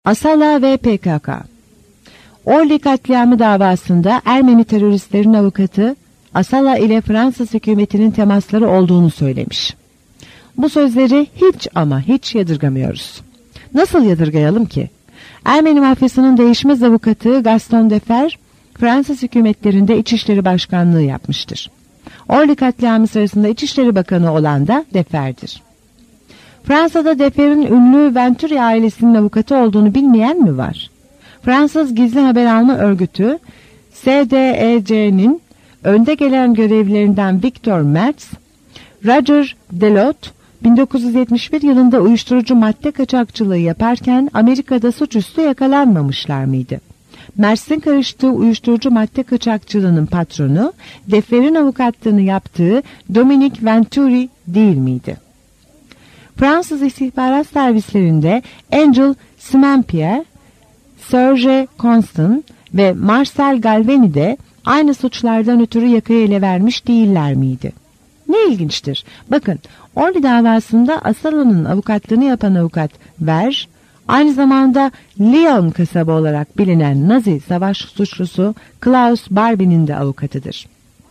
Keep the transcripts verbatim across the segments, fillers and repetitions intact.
Asala ve P K K. Orly katliamı davasında Ermeni teröristlerin avukatı Asala ile Fransız hükümetinin temasları olduğunu söylemiş. Bu sözleri hiç ama hiç yadırgamıyoruz. Nasıl yadırgayalım ki? Ermeni mafyasının değişmez avukatı Gaston Deffer, Fransız hükümetlerinde İçişleri Başkanlığı yapmıştır. Orly katliamı sırasında İçişleri Bakanı olan da Deffer'dir. Fransa'da Deffer'in ünlü Venturi ailesinin avukatı olduğunu bilmeyen mi var? Fransız gizli haber alma örgütü S D E C'nin önde gelen görevlilerinden Victor Merz, Roger Delot, bin dokuz yüz yetmiş bir yılında uyuşturucu madde kaçakçılığı yaparken Amerika'da suçüstü yakalanmamışlar mıydı? Merz'in karıştığı uyuşturucu madde kaçakçılığının patronu, Deffer'in avukatlığını yaptığı Dominique Venturi değil miydi? Fransız istihbarat servislerinde Angel Semampierre, Serge Constant ve Marcel Galvani de aynı suçlardan ötürü yakayı ele vermiş değiller miydi? Ne ilginçtir. Bakın, Orly davasında Asala'nın avukatlığını yapan avukat Ver, aynı zamanda Lyon kasabı olarak bilinen Nazi savaş suçlusu Klaus Barbie'nin de avukatıdır.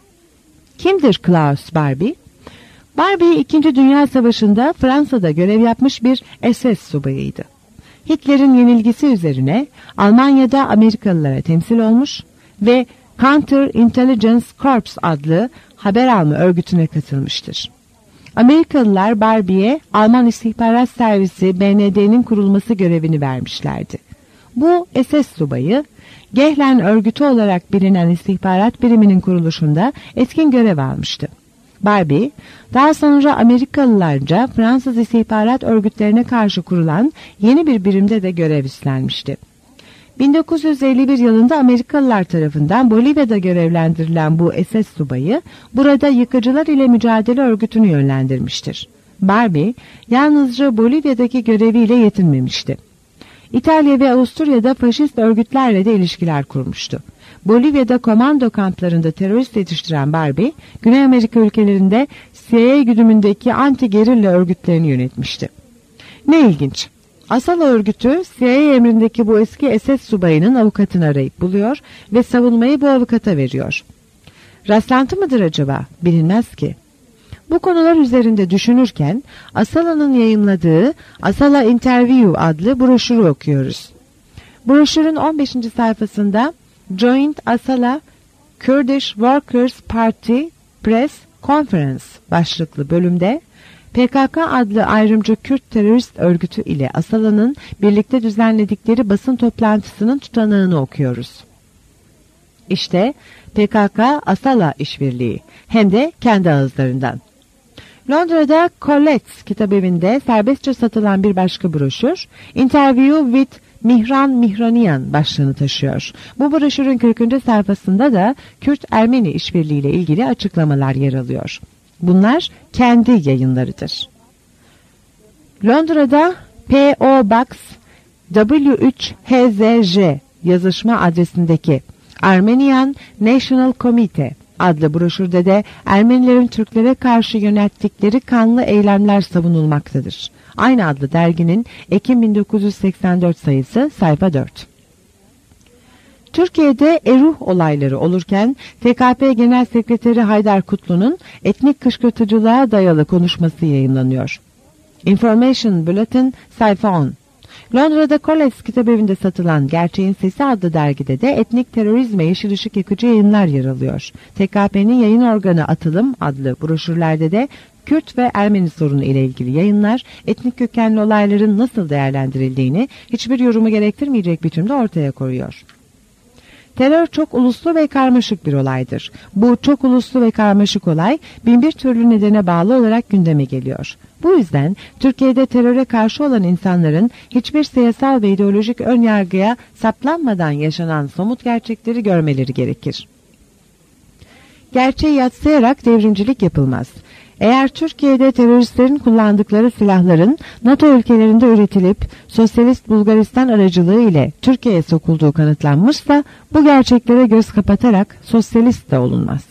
Kimdir Klaus Barbie? Barbie, İkinci Dünya Savaşı'nda Fransa'da görev yapmış bir S S subayıydı. Hitler'in yenilgisi üzerine Almanya'da Amerikalılara temsil olmuş ve Counter Intelligence Corps adlı haber alma örgütüne katılmıştır. Amerikalılar Barbie'ye Alman İstihbarat Servisi B N D'nin kurulması görevini vermişlerdi. Bu S S subayı, Gehlen örgütü olarak bilinen istihbarat biriminin kuruluşunda etkin görev almıştı. Barbie, daha sonra Amerikalılarca Fransız istihbarat örgütlerine karşı kurulan yeni bir birimde de görev üstlenmişti. bin dokuz yüz elli bir yılında Amerikalılar tarafından Bolivya'da görevlendirilen bu S S subayı, burada yıkıcılar ile mücadele örgütünü yönlendirmiştir. Barbie, yalnızca Bolivya'daki göreviyle yetinmemişti. İtalya ve Avusturya'da faşist örgütlerle de ilişkiler kurmuştu. Bolivya'da komando kamplarında terörist yetiştiren Barbie, Güney Amerika ülkelerinde C I A güdümündeki anti-gerilla örgütlerini yönetmişti. Ne ilginç! Asala örgütü C I A emrindeki bu eski S S subayının avukatını arayıp buluyor ve savunmayı bu avukata veriyor. Rastlantı mıdır acaba? Bilinmez ki. Bu konular üzerinde düşünürken Asala'nın yayımladığı Asala Interview adlı broşürü okuyoruz. Broşürün on beşinci sayfasında Joint Asala Kurdish Workers Party Press Conference başlıklı bölümde P K K adlı ayrımcı Kürt terörist örgütü ile Asala'nın birlikte düzenledikleri basın toplantısının tutanağını okuyoruz. İşte P K K Asala işbirliği, hem de kendi ağızlarından. Londra'da Collett's kitabevinde serbestçe satılan bir başka broşür, Interview with Mihran Mihranian başlığını taşıyor. Bu broşürün kırkıncı sayfasında da Kürt-Ermeni işbirliği ile ilgili açıklamalar yer alıyor. Bunlar kendi yayınlarıdır. Londra'da P O Box W üç H Z J yazışma adresindeki Armenian National Committee adlı broşürde de Ermenilerin Türklere karşı yönelttikleri kanlı eylemler savunulmaktadır. Aynı adlı derginin Ekim bin dokuz yüz seksen dört sayısı sayfa dört. Türkiye'de Eruh olayları olurken T K P Genel Sekreteri Haydar Kutlu'nun etnik kışkırtıcılığa dayalı konuşması yayınlanıyor. Information Bulletin sayfa on. Londra'da Collett's kitabevinde satılan Gerçeğin Sesi adlı dergide de etnik terörizme yeşil ışık yakıcı yayınlar yer alıyor. T K P'nin yayın organı Atılım adlı broşürlerde de Kürt ve Ermeni sorunu ile ilgili yayınlar, etnik kökenli olayların nasıl değerlendirildiğini hiçbir yorumu gerektirmeyecek biçimde ortaya koyuyor. Terör çok uluslu ve karmaşık bir olaydır. Bu çok uluslu ve karmaşık olay bin bir türlü nedene bağlı olarak gündeme geliyor. Bu yüzden Türkiye'de teröre karşı olan insanların hiçbir siyasal ve ideolojik önyargıya saplanmadan yaşanan somut gerçekleri görmeleri gerekir. Gerçeği yadsıyarak devrimcilik yapılmaz. Eğer Türkiye'de teröristlerin kullandıkları silahların NATO ülkelerinde üretilip Sosyalist Bulgaristan aracılığı ile Türkiye'ye sokulduğu kanıtlanmışsa bu gerçeklere göz kapatarak sosyalist de olunmaz.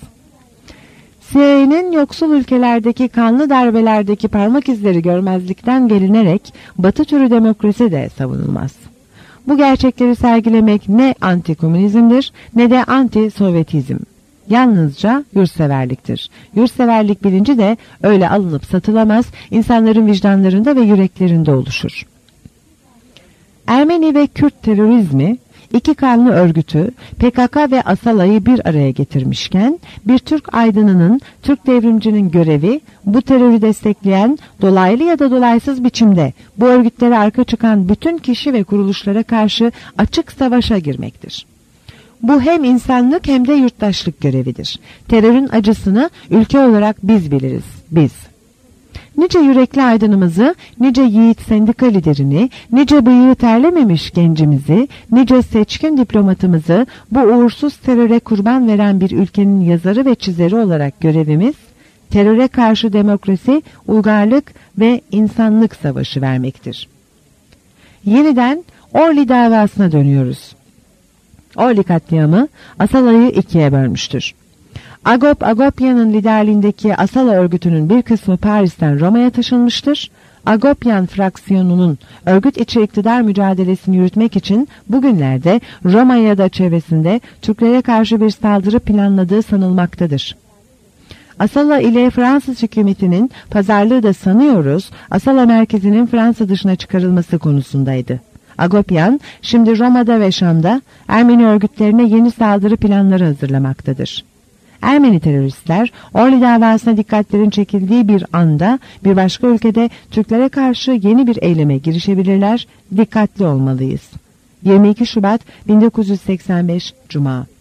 C I A'nin yoksul ülkelerdeki kanlı darbelerdeki parmak izleri görmezlikten gelinerek Batı türü demokrasi de savunulmaz. Bu gerçekleri sergilemek ne antikomünizmdir ne de anti-Sovyetizm. Yalnızca yurtseverliktir. Yurtseverlik bilinci de öyle alınıp satılamaz, insanların vicdanlarında ve yüreklerinde oluşur. Ermeni ve Kürt terörizmi, iki kanlı örgütü P K K ve Asala'yı bir araya getirmişken, bir Türk aydınının, Türk devrimcinin görevi bu terörü destekleyen, dolaylı ya da dolaysız biçimde bu örgütlere arka çıkan bütün kişi ve kuruluşlara karşı açık savaşa girmektir. Bu hem insanlık hem de yurttaşlık görevidir. Terörün acısını ülke olarak biz biliriz, biz. Nice yürekli aydınımızı, nice yiğit sendika liderini, nice bıyığı terlememiş gencimizi, nice seçkin diplomatımızı bu uğursuz teröre kurban veren bir ülkenin yazarı ve çizeri olarak görevimiz, teröre karşı demokrasi, uygarlık ve insanlık savaşı vermektir. Yeniden Orly davasına dönüyoruz. Orly katliamı Asala'yı ikiye bölmüştür. Agop Agopyan'ın liderliğindeki Asala örgütünün bir kısmı Paris'ten Roma'ya taşınmıştır. Agopyan fraksiyonunun örgüt içi iktidar mücadelesini yürütmek için bugünlerde Roma ya da çevresinde Türklere karşı bir saldırı planladığı sanılmaktadır. Asala ile Fransız hükümetinin pazarlığı da sanıyoruz Asala merkezinin Fransa dışına çıkarılması konusundaydı. Agopyan şimdi Roma'da ve Şam'da Ermeni örgütlerine yeni saldırı planları hazırlamaktadır. Ermeni teröristler Orly davasına dikkatlerin çekildiği bir anda bir başka ülkede Türklere karşı yeni bir eyleme girişebilirler, dikkatli olmalıyız. yirmi iki Şubat bin dokuz yüz seksen beş Cuma.